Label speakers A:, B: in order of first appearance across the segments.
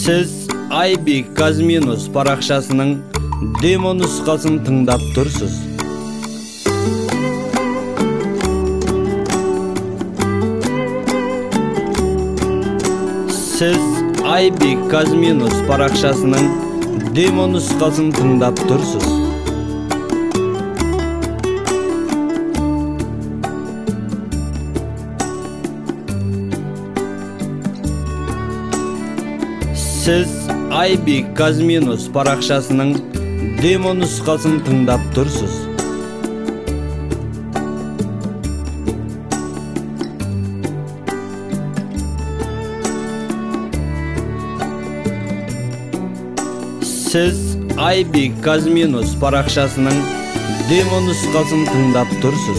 A: Сіз Айбек Казминус парақшасының демо нұсқасын тыңдап тұрсыз. Сіз Айбек Казминус парақшасының демо нұсқасын тыңдап тұрсыз. Сіз Айбек Казминус парақшасының демо нұсқасын тыңдап тұрсыз. Сіз Айбек Казминус парақшасының демо нұсқасын тыңдап тұрсыз.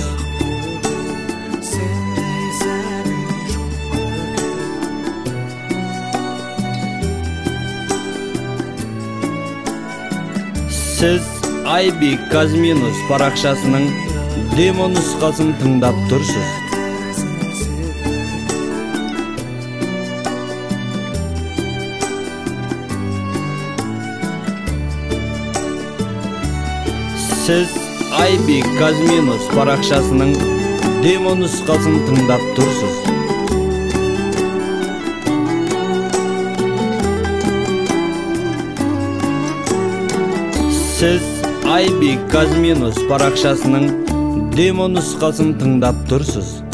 A: Сіз Айбек Казминус парақшасының демо нұсқасын тыңдап тұрсыз. Сіз Айбек Казминус парақшасының демо нұсқасын тыңдап тұрсыз. Сіз Айбек Казминус парақшасының демо нұсқасын тыңдап тұрсыз.